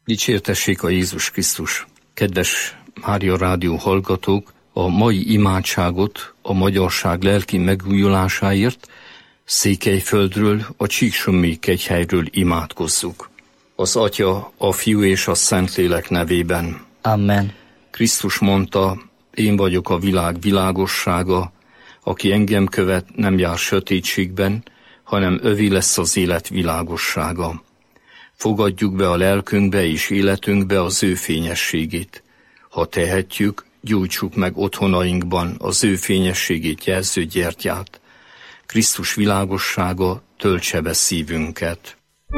Dicsértessék a Jézus Krisztus! Kedves Mária Rádió hallgatók, a mai imádságot a magyarság lelki megújulásáért Székelyföldről, a Csíksommi kegyhelyről imádkozzuk. Az Atya, a Fiú és a Szentlélek nevében. Amen. Krisztus mondta, én vagyok a világ világossága, aki engem követ, nem jár sötétségben, hanem övé lesz az élet világossága. Fogadjuk be a lelkünkbe és életünkbe az ő fényességét. Ha tehetjük, gyújtsuk meg otthonainkban az ő fényességét jelző gyertyát. Krisztus világossága töltse be szívünket.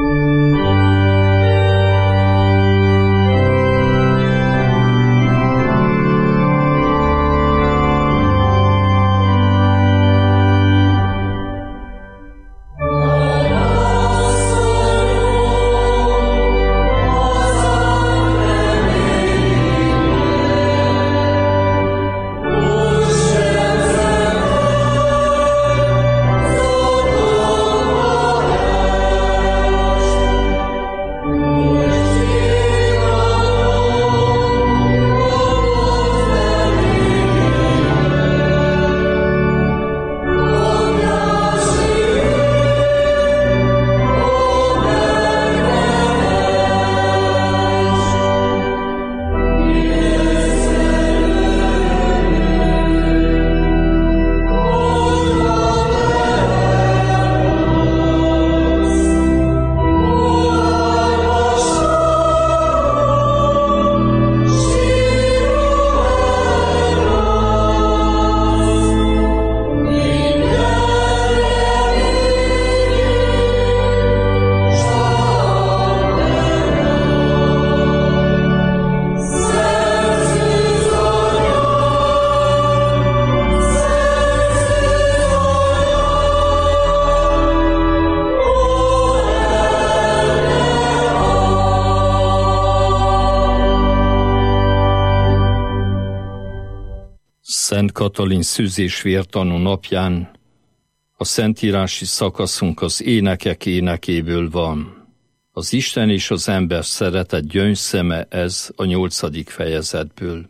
Szent Katalin szűz- vértanú napján a szentírási szakaszunk az énekek énekéből van. Az Isten és az ember szeretet gyöngyszeme ez a 8. fejezetből.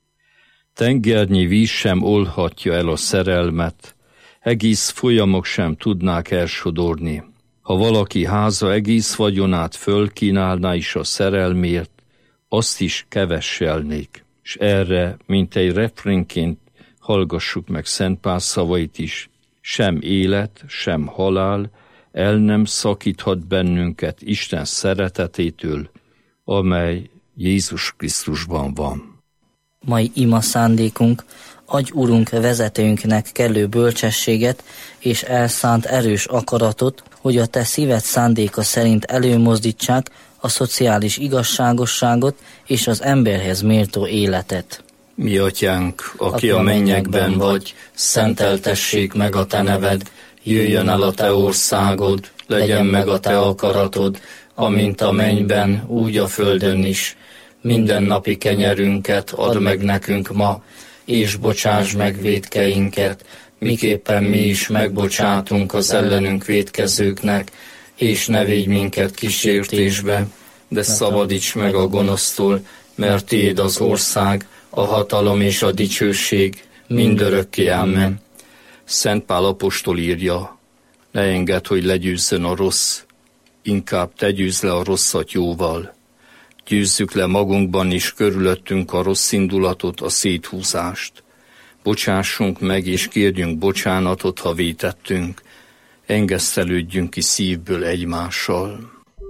Tengernyi víz sem olhatja el a szerelmet, egész folyamok sem tudnák elsodorni. Ha valaki háza egész vagyonát fölkínálná is a szerelmért, azt is kevesselnék. És erre, mint egy refrénként hallgassuk meg Szent Pál szavait is, sem élet, sem halál el nem szakíthat bennünket Isten szeretetétől, amely Jézus Krisztusban van. Mai ima szándékunk, adj Urunk vezetőnknek kellő bölcsességet és elszánt erős akaratot, hogy a te szíved szándéka szerint előmozdítsák a szociális igazságosságot és az emberhez méltó életet. Mi atyánk, aki a mennyekben vagy, szenteltessék meg a te neved, jöjjön el a te országod, legyen meg a te akaratod, amint a mennyben, úgy a földön is. Mindennapi kenyerünket add meg nekünk ma, és bocsáss meg vétkeinket, miképpen mi is megbocsátunk az ellenünk vétkezőknek, és ne védj minket kísértésbe, de szabadíts meg a gonosztól, mert tiéd az ország, a hatalom és a dicsőség mindörökké. Amen. Szent Pál apostol írja, ne engedd, hogy legyőzzön a rossz, inkább te győzz le a rosszat jóval. Győzzük le magunkban is körülöttünk a rossz indulatot, a széthúzást. Bocsássunk meg és kérjünk bocsánatot, ha vétettünk. Engesztelődjünk ki szívből egymással.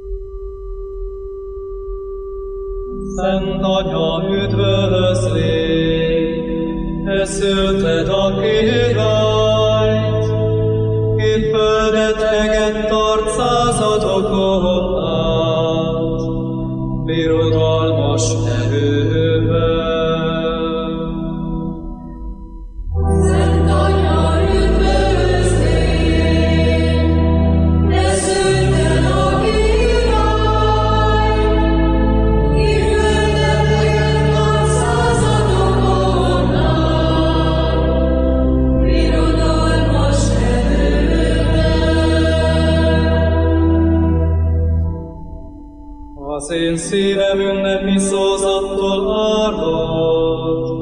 Szent Atya, üdvözlégy, te szülted a királyt, itt földet egett tart századokon át, birodalmas erővel. én szívem ünnepi szózattól áldott.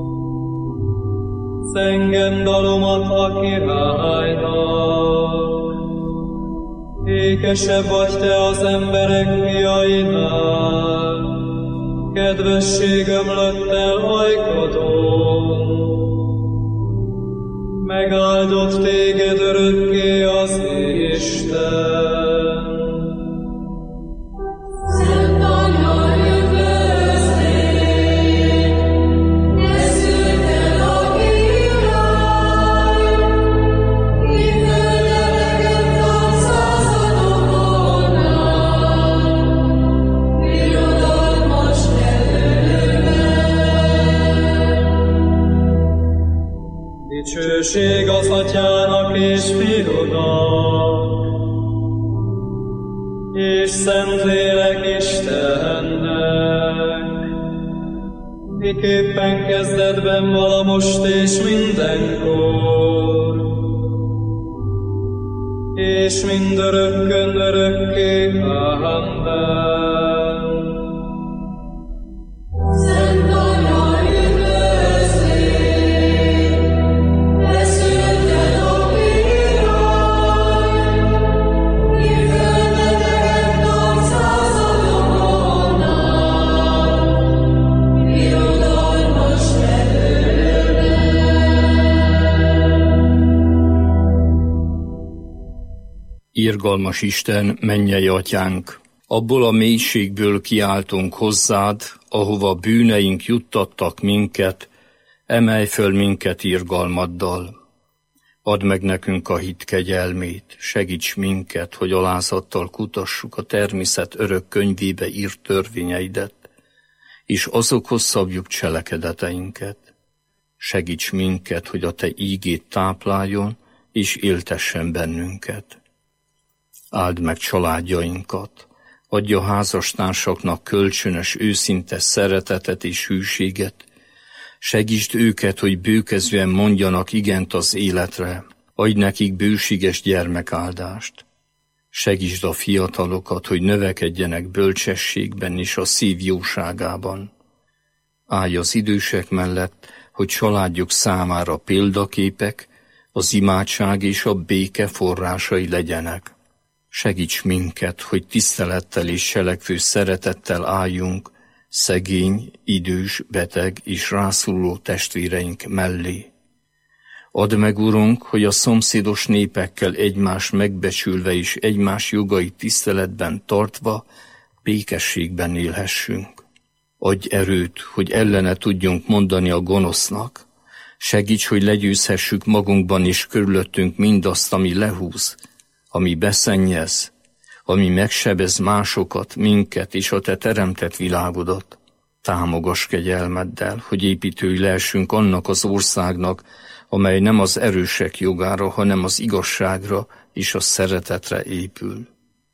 Zengem dalomat a királynak. Ékesebb vagy te az emberek fiainál, kedvesség ömlött el ajkadon. Megáldott téged örökké az Isten. Szent Anya, üdvözlégy, te szülted a király, ki földeteket századokon át, birodalmas nevőben. Dicsőség az Atyának és Fiúnak, és Szentlélek Istennek, miképpen kezdetben vala most és mindenkor, és mindörökkön örökké. Amen. Szent Anya, üdvözlégy, te szülted a király, ki földeteket tart századokon át, birodalmas nevőben. Irgalmas Isten, mennyei Atyánk, abból a mélységből kiáltunk hozzád, ahova bűneink juttattak minket, emelj föl minket irgalmaddal. Add meg nekünk a hit kegyelmét, segíts minket, hogy alázattal kutassuk a természet örök könyvébe írt törvényeidet, és azokhoz szabjuk cselekedeteinket. Segíts minket, hogy a te ígét tápláljon, és éltessen bennünket. Áld meg családjainkat, adj a házastársaknak kölcsönös, őszinte szeretetet és hűséget, segítsd őket, hogy bőkezően mondjanak igent az életre, adj nekik bőséges gyermekáldást. Segítsd a fiatalokat, hogy növekedjenek bölcsességben és a szív jóságában. Állj az idősek mellett, hogy családjuk számára példaképek, az imádság és a béke forrásai legyenek. Segíts minket, hogy tisztelettel és selekvő szeretettel álljunk szegény, idős, beteg és rászoruló testvéreink mellé. Add meg, Urunk, hogy a szomszédos népekkel egymást megbecsülve és egymás jogait tiszteletben tartva békességben élhessünk. Adj erőt, hogy ellene tudjunk mondani a gonosznak. Segíts, hogy legyőzhessük magunkban és körülöttünk mindazt, ami lehúz, ami beszennyez, ami megsebez másokat, minket és a te teremtett világodat. Támogass kegyelmeddel, hogy építői lehessünk annak az országnak, amely nem az erősek jogára, hanem az igazságra és a szeretetre épül.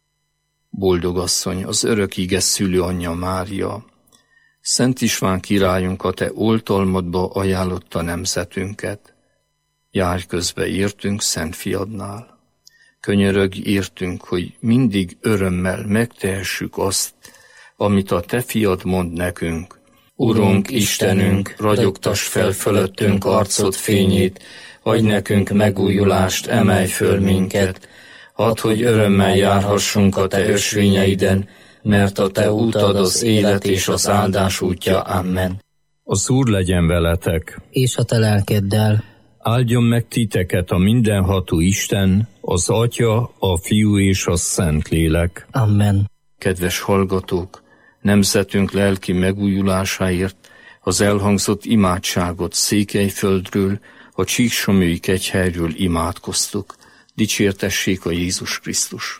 Boldog asszony, az örök ige szülőanyja Mária, Szent István királyunk a te oltalmadba ajánlotta nemzetünket. Járj közbe értünk Szent Fiadnál. Könyörögj értünk, hogy mindig örömmel megtehessük azt, amit a te fiad mond nekünk. Urunk, Istenünk, ragyogtass fel fölöttünk arcod fényét, adj nekünk megújulást, emelj föl minket. Add, hogy örömmel járhassunk a te ösvényeiden, mert a te útad az élet és az áldás útja. Amen. Az Úr legyen veletek, És a te lelkeddel. áldjon meg titeket a mindenható Isten, az Atya, a Fiú és a Szentlélek. Amen. Kedves hallgatók, nemzetünk lelki megújulásáért az elhangzott imádságot Székelyföldről, a Csíksomlyói kegyhelyről imádkoztuk. Dicsértessék a Jézus Krisztus!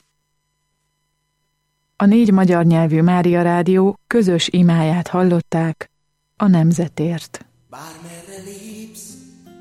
A 4 magyar nyelvű Mária Rádió közös imáját hallották a nemzetért.